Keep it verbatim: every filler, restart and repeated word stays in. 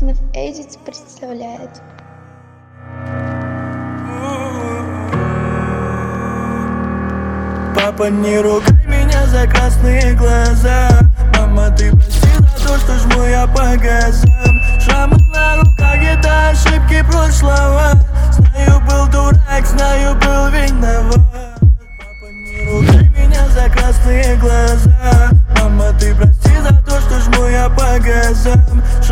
Константинов Эдитс представляет. Папа, не ругай меня за красные глаза. Мама, ты прости за то, что жму я по газам. Шрамы на руках, это ошибки прошлого. Знаю, был дурак, знаю, был виноват. Папа, не ругай меня за красные глаза. Мама, ты прости за то, что жму я по газам.